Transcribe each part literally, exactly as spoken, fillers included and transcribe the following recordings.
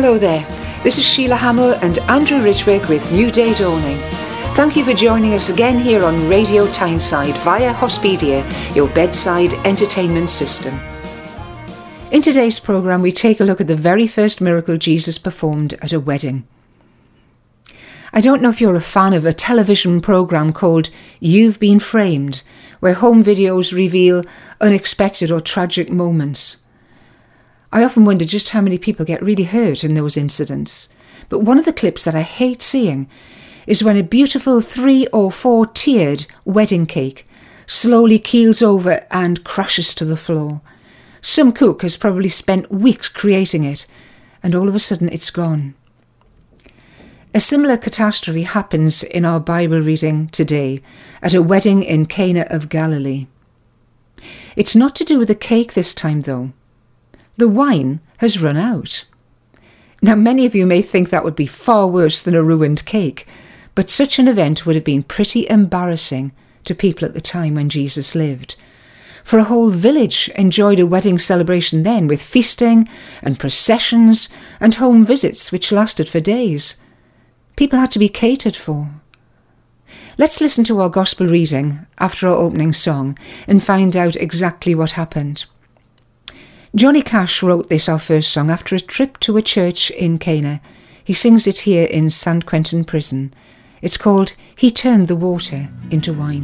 Hello there, this is Sheila Hamill and Andrew Ridgwick with New Day Dawning. Thank you for joining us again here on Radio Tyneside via Hospedia, your bedside entertainment system. In today's programme we take a look at the very first miracle Jesus performed at a wedding. I don't know if you're a fan of a television programme called You've Been Framed, where home videos reveal unexpected or tragic moments. I often wonder just how many people get really hurt in those incidents. But one of the clips that I hate seeing is when a beautiful three or four tiered wedding cake slowly keels over and crashes to the floor. Some cook has probably spent weeks creating it, and all of a sudden it's gone. A similar catastrophe happens in our Bible reading today at a wedding in Cana of Galilee. It's not to do with the cake this time though. The wine has run out. Now many of you may think that would be far worse than a ruined cake, but such an event would have been pretty embarrassing to people at the time when Jesus lived. For a whole village enjoyed a wedding celebration then with feasting and processions and home visits which lasted for days. People had to be catered for. Let's listen to our gospel reading after our opening song and find out exactly what happened. Johnny Cash wrote this, our first song, after a trip to a church in Cana. He sings it here in San Quentin Prison. It's called He Turned the Water into Wine.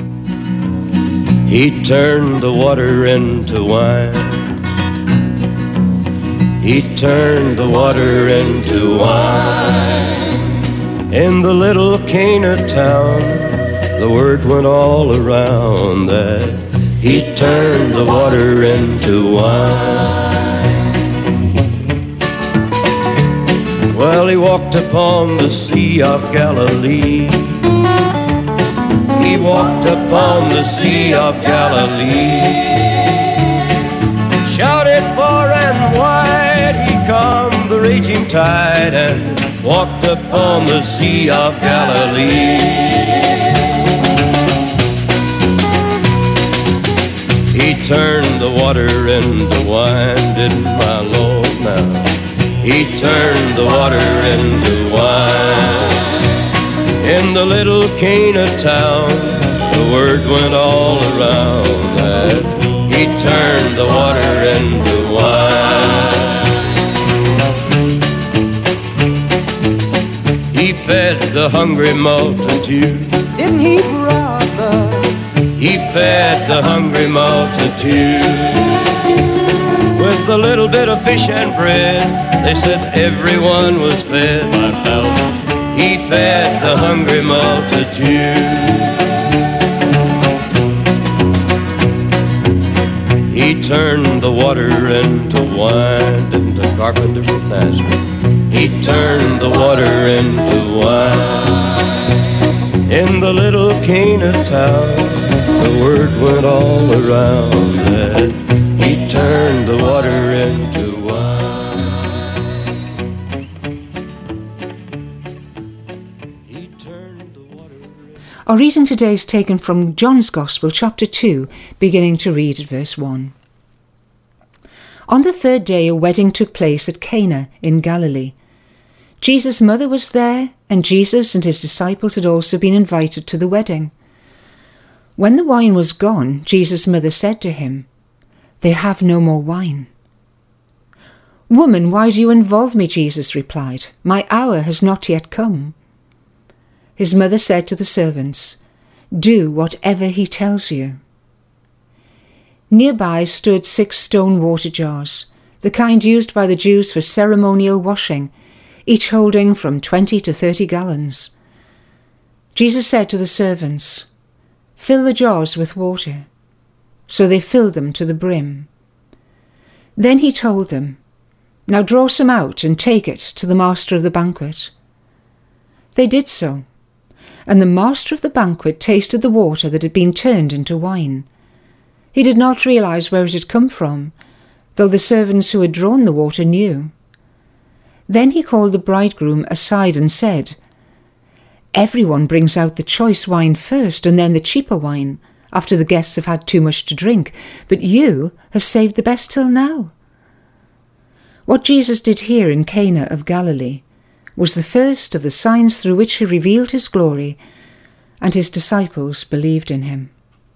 He turned the water into wine. He turned the water into wine. In the little Cana town, the word went all around that he turned the water into wine. Well, he walked upon the Sea of Galilee. He walked upon the Sea of Galilee. Shouted far and wide, he calmed the raging tide and walked upon the Sea of Galilee. He turned the water into wine, didn't my Lord now? He turned the water into wine. In the little Cana town, the word went all around that he turned the water into wine. He fed the hungry multitude, didn't he, brother? He fed the hungry multitude with a little bit of fish and bread. They said everyone was fed. He fed the hungry multitude. He turned the water into wine, didn't the carpenter from Nazareth? He turned the water into wine. In the little Cana town, the word went all around that he turned the water into wine. He turned the water into... Our reading today is taken from John's Gospel, chapter two, beginning to read at verse one. On the third day a wedding took place at Cana in Galilee. Jesus' mother was there, and Jesus and his disciples had also been invited to the wedding. When the wine was gone, Jesus' mother said to him, "They have no more wine." "Woman, why do you involve me?" Jesus replied. "My hour has not yet come." His mother said to the servants, "Do whatever he tells you." Nearby stood six stone water jars, the kind used by the Jews for ceremonial washing, each holding from twenty to thirty gallons. Jesus said to the servants, "Fill the jars with water." So they filled them to the brim. Then he told them, "Now draw some out and take it to the master of the banquet." They did so, and the master of the banquet tasted the water that had been turned into wine. He did not realize where it had come from, though the servants who had drawn the water knew. Then he called the bridegroom aside and said, "Everyone brings out the choice wine first and then the cheaper wine, after the guests have had too much to drink, but you have saved the best till now." What Jesus did here in Cana of Galilee was the first of the signs through which he revealed his glory, and his disciples believed in him.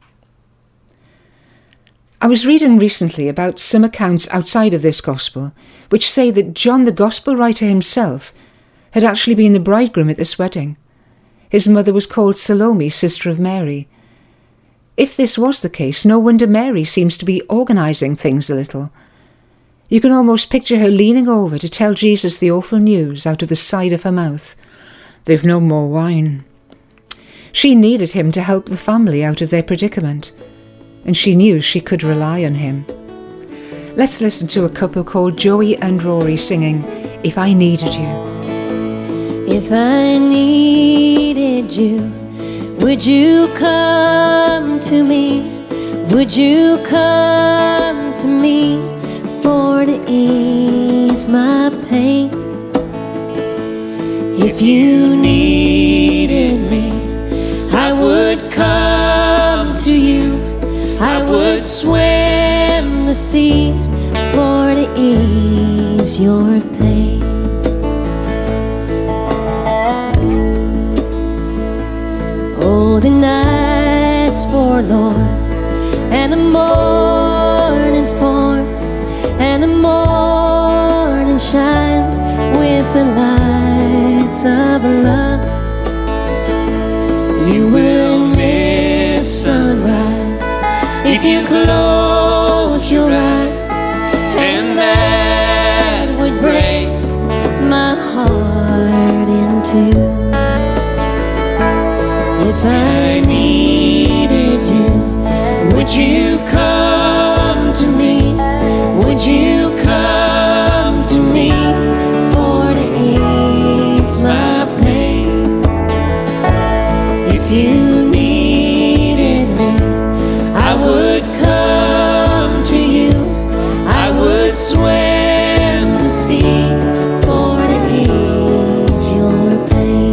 I was reading recently about some accounts outside of this gospel which say that John the gospel writer himself had actually been the bridegroom at this wedding. His mother was called Salome, sister of Mary. If this was the case, no wonder Mary seems to be organising things a little. You can almost picture her leaning over to tell Jesus the awful news out of the side of her mouth. There's no more wine. She needed him to help the family out of their predicament, and she knew she could rely on him. Let's listen to a couple called Joey and Rory singing If I Needed You. If I needed you, would you come to me? Would you come to me for to ease my pain? If you needed me, I would come to you. I would swim the sea for to ease your pain. Oh, the night's forlorn, and the morning's born, and the morning shines with the lights of love. You will miss sunrise if you close your eyes, and that would break my heart in two. If I needed you, would you come to me? Would you come to me for to ease my pain? If you needed me, I would come to you. I would swim the sea for to ease your pain.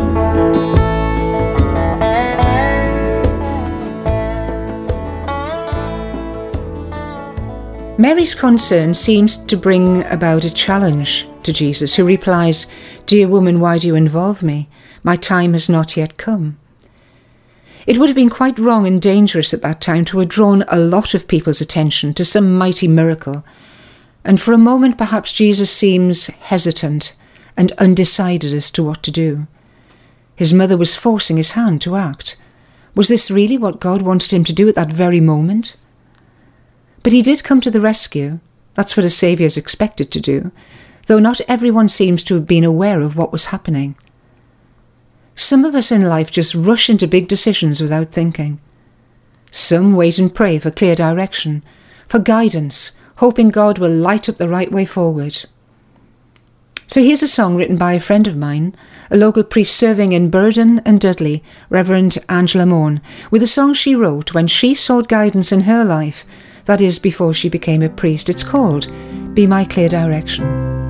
Mary's concern seems to bring about a challenge to Jesus, who replies, "Dear woman, why do you involve me? My time has not yet come." It would have been quite wrong and dangerous at that time to have drawn a lot of people's attention to some mighty miracle, and for a moment perhaps Jesus seems hesitant and undecided as to what to do. His mother was forcing his hand to act. Was this really what God wanted him to do at that very moment? But he did come to the rescue. That's what a saviour is expected to do, though not everyone seems to have been aware of what was happening. Some of us in life just rush into big decisions without thinking. Some wait and pray for clear direction, for guidance, hoping God will light up the right way forward. So here's a song written by a friend of mine, a local priest serving in Burden and Dudley, Reverend Angela Morn, with a song she wrote when she sought guidance in her life, that is, before she became a priest. It's called Be My Clear Direction.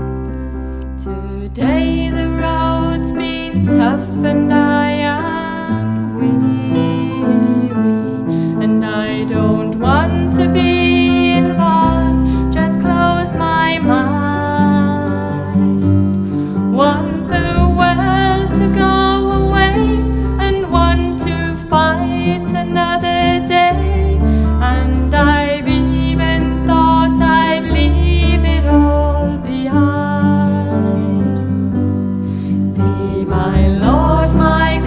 Today the road's been tough and I am weary, and I don't want to be involved, just close my mind. Want the world to go away and want to fight another day, and I've even thought I'd leave it all behind. Be my Lord, my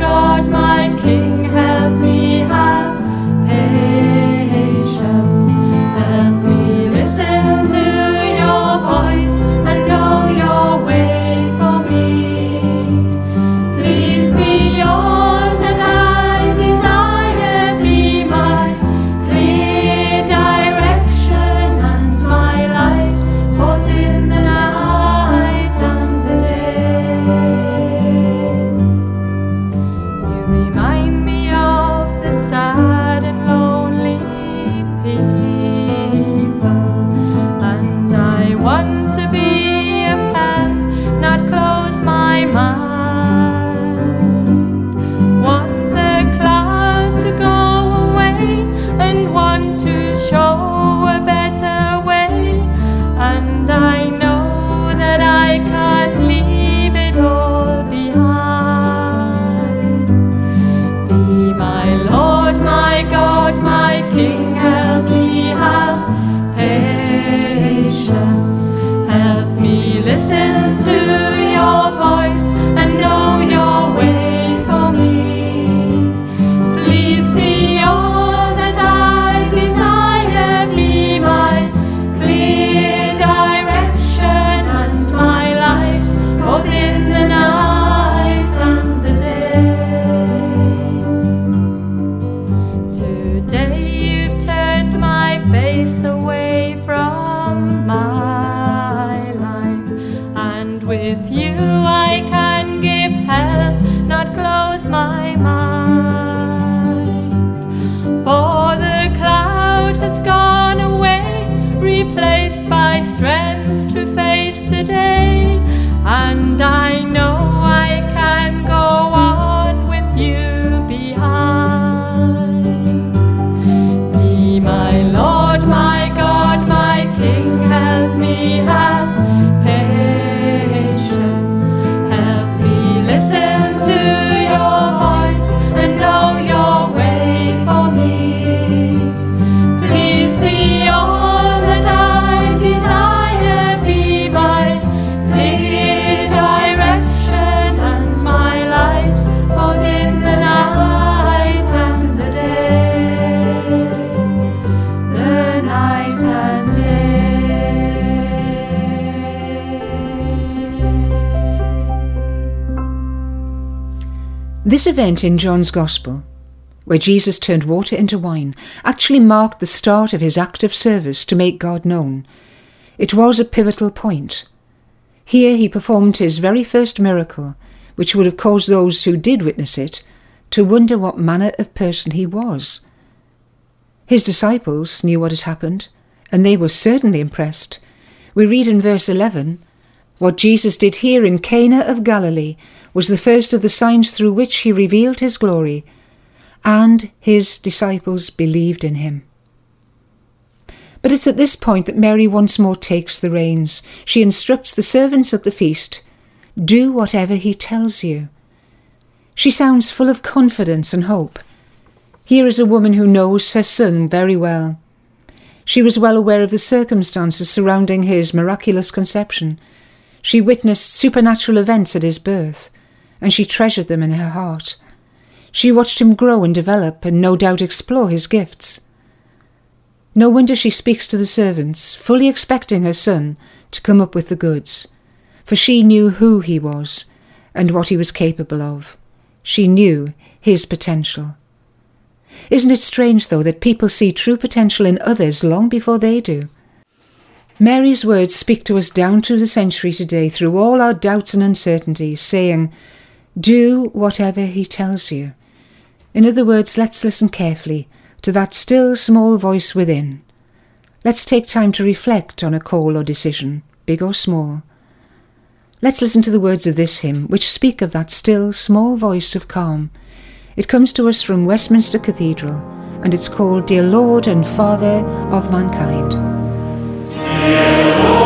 This event in John's Gospel, where Jesus turned water into wine, actually marked the start of his active service to make God known. It was a pivotal point. Here he performed his very first miracle, which would have caused those who did witness it to wonder what manner of person he was. His disciples knew what had happened, and they were certainly impressed. We read in verse eleven, "What Jesus did here in Cana of Galilee was the first of the signs through which he revealed his glory, and his disciples believed in him." But it's at this point that Mary once more takes the reins. She instructs the servants at the feast, "Do whatever he tells you." She sounds full of confidence and hope. Here is a woman who knows her son very well. She was well aware of the circumstances surrounding his miraculous conception. She witnessed supernatural events at his birth, and she treasured them in her heart. She watched him grow and develop and no doubt explore his gifts. No wonder she speaks to the servants, fully expecting her son to come up with the goods, for she knew who he was and what he was capable of. She knew his potential. Isn't it strange, though, that people see true potential in others long before they do? Mary's words speak to us down through the century today, through all our doubts and uncertainties, saying, "Do whatever he tells you." In other words, let's listen carefully to that still small voice within. Let's take time to reflect on a call or decision, big or small. Let's listen to the words of this hymn, which speak of that still small voice of calm. It comes to us from Westminster Cathedral, and it's called "Dear Lord and Father of Mankind." Dear Lord.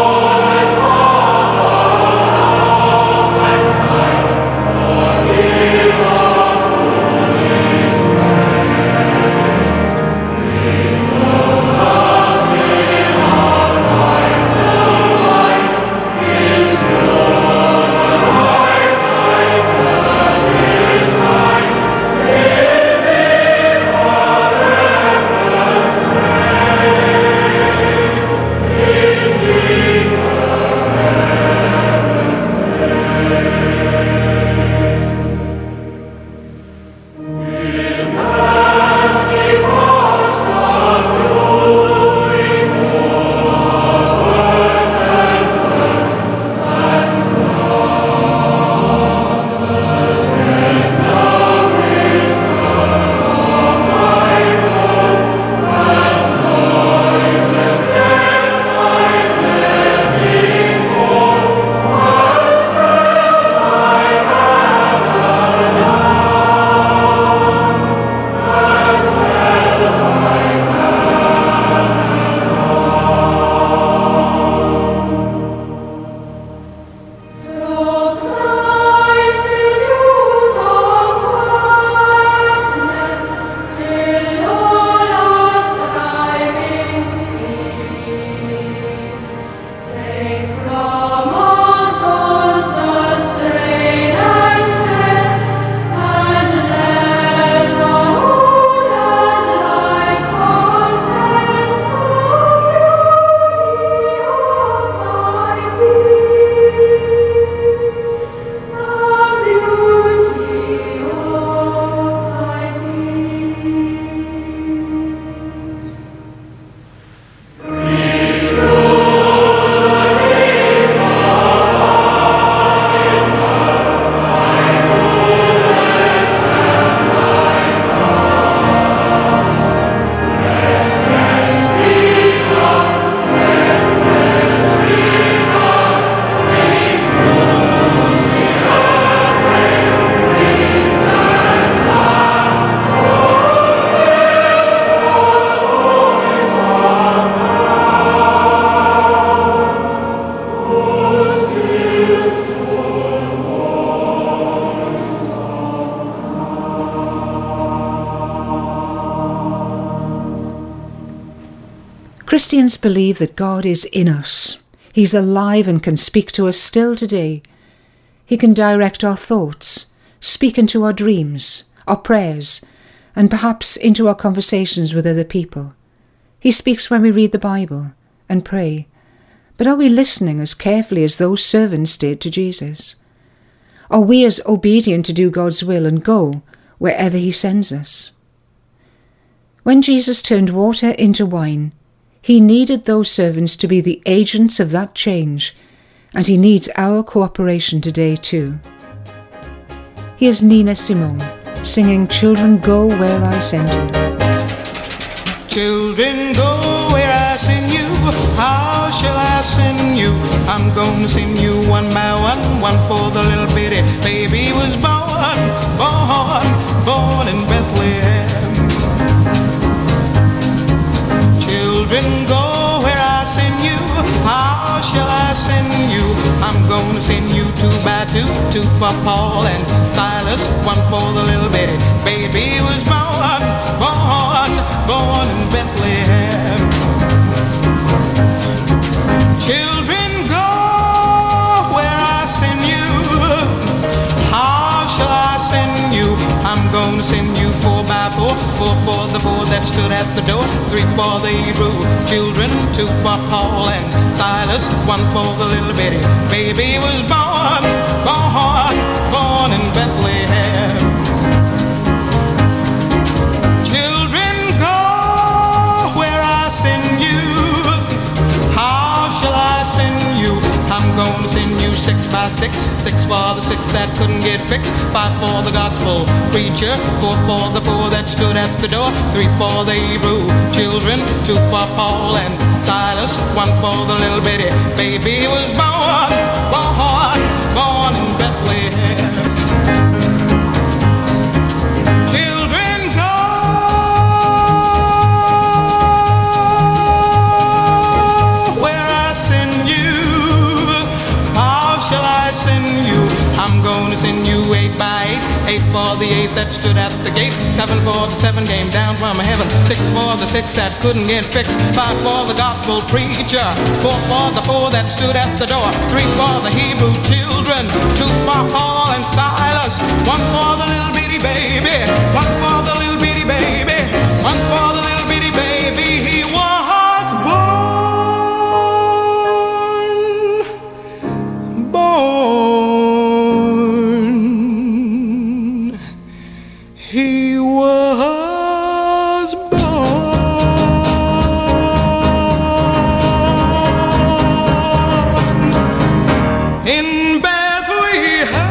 Christians believe that God is in us. He's alive and can speak to us still today. He can direct our thoughts, speak into our dreams, our prayers, and perhaps into our conversations with other people. He speaks when we read the Bible and pray. But are we listening as carefully as those servants did to Jesus? Are we as obedient to do God's will and go wherever he sends us? When Jesus turned water into wine, he needed those servants to be the agents of that change, and he needs our cooperation today too. Here's Nina Simone singing Children Go Where I Send You. Children, go where I send you. How shall I send you? I'm gonna send you one by one. One for the little bitty baby was born, born, born in Bethlehem. Children, go where I send you. How shall I send you? I'm gonna send you two by two. Two for Paul and Silas. One for the little bitty baby was born, born, born in Bethlehem. Children, go where I send you. How shall I send you? I'm gonna send you four by four. Four for the four that stood at the door. Three for the Hebrew children. Two for Paul and Silas. One for the little bitty baby was born, born, born in Bethlehem. Children, go where I send you. How shall I send you? I'm gonna send you six by six. Six for the six that couldn't get fixed. Five for the gospel preacher. Four for the four that stood at the door. Three for the Hebrew children. Two for Paul and Silas. One for the little bitty baby was born, born, born in Bethlehem. Children, go where I send you. How shall I send you? I'm gonna send you eight by eight. Eight for the eight that stood at the gate. Seven for the seven came down from heaven. Six for the six that couldn't get fixed. Five for the gospel preacher. Four for the four that stood at the door. Three for the Hebrew children. Two for Paul and Silas. One for the little bitty baby. One for the little bitty baby. One for the little bitty baby. He was born, born. He was born in Bethlehem.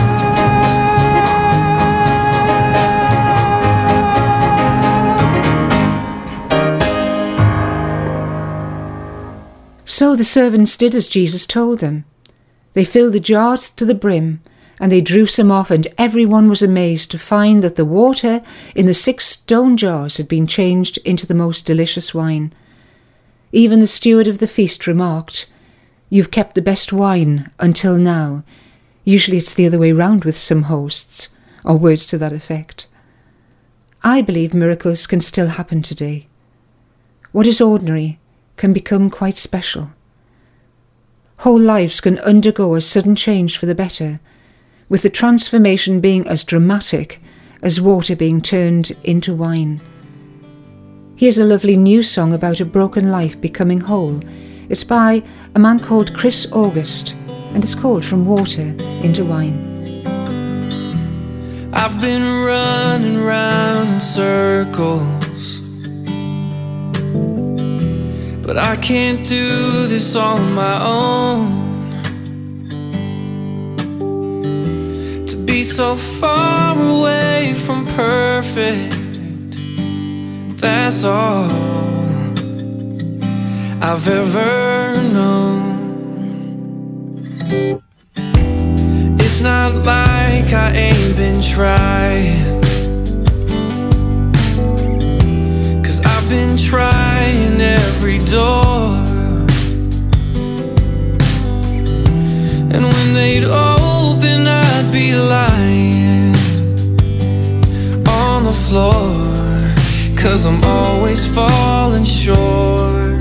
So the servants did as Jesus told them. They filled the jars to the brim, and they drew some off, and everyone was amazed to find that the water in the six stone jars had been changed into the most delicious wine. Even the steward of the feast remarked, "You've kept the best wine until now." Usually it's the other way round with some hosts, or words to that effect. I believe miracles can still happen today. What is ordinary can become quite special. Whole lives can undergo a sudden change for the better, with the transformation being as dramatic as water being turned into wine. Here's a lovely new song about a broken life becoming whole. It's by a man called Chris August, and it's called From Water into Wine. I've been running round in circles, but I can't do this on my own. To be so far away from perfect, that's all I've ever known. It's not like I ain't been trying, 'cause I've been trying every door. And when they'd open, I'd be lying on the floor, 'cause I'm always falling short.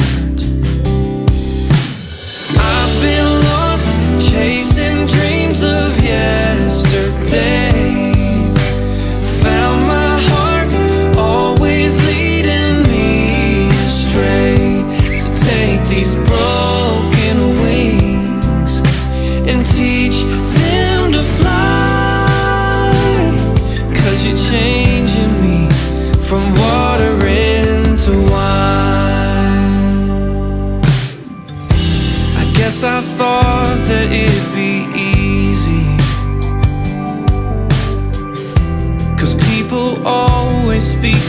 I've been lost, chasing dreams of yesterday. Found my heart, always leading me astray. So take these broken wings and teach them to fly.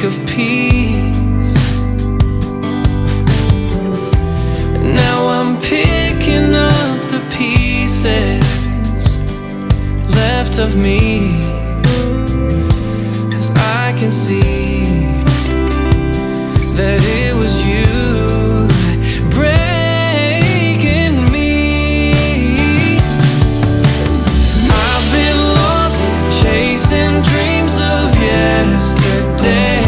risk of peace. And now I'm picking up the pieces left of me, 'cause I can see that it was you breaking me. I've been lost chasing dreams of yesterday.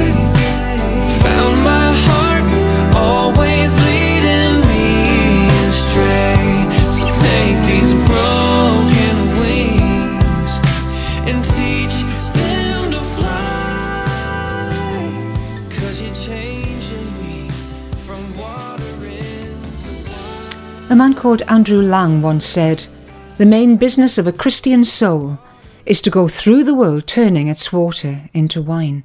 Found my heart always leading me astray. So take these broken wings and teach them to fly, 'cause you're changing me from water into wine. A man called Andrew Lang once said, "The main business of a Christian soul is to go through the world turning its water into wine."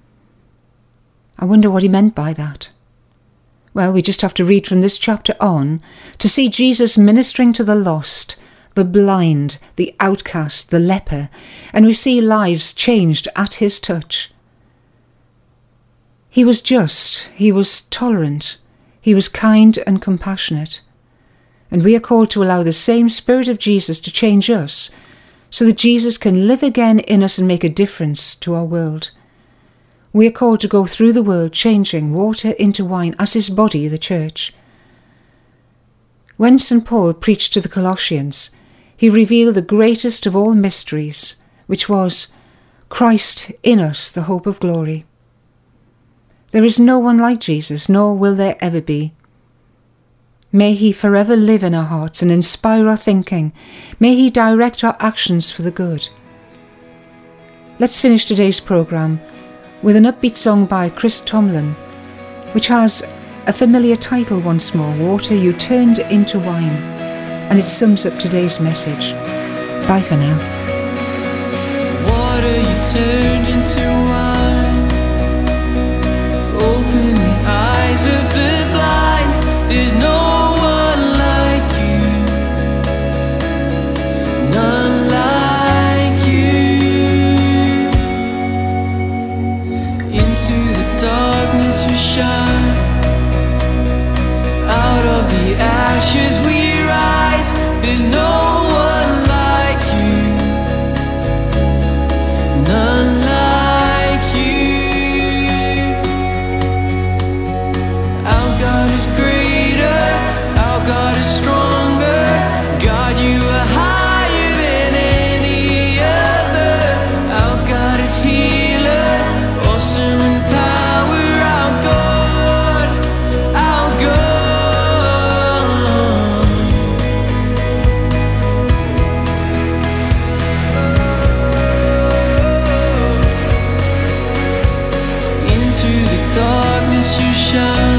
I wonder what he meant by that. Well, we just have to read from this chapter on to see Jesus ministering to the lost, the blind, the outcast, the leper, and we see lives changed at his touch. He was just, he was tolerant, he was kind and compassionate. And we are called to allow the same Spirit of Jesus to change us, so that Jesus can live again in us and make a difference to our world. We are called to go through the world changing water into wine as his body, the church. When Saint Paul preached to the Colossians, he revealed the greatest of all mysteries, which was Christ in us, the hope of glory. There is no one like Jesus, nor will there ever be. May he forever live in our hearts and inspire our thinking. May he direct our actions for the good. Let's finish today's programme with an upbeat song by Chris Tomlin, which has a familiar title once more, Water You Turned Into Wine, and it sums up today's message. Bye for now. Water you turned into wine, open the eyes of the blind. There's no one like you, none like you. Into the darkness you shine, out of the ashes we rise. There's no one like you, none like you. Our God is greater, our God is stronger. God, you are higher than any other. Our God is healer, awesome in power. Our God, our God. Into the darkness you shine,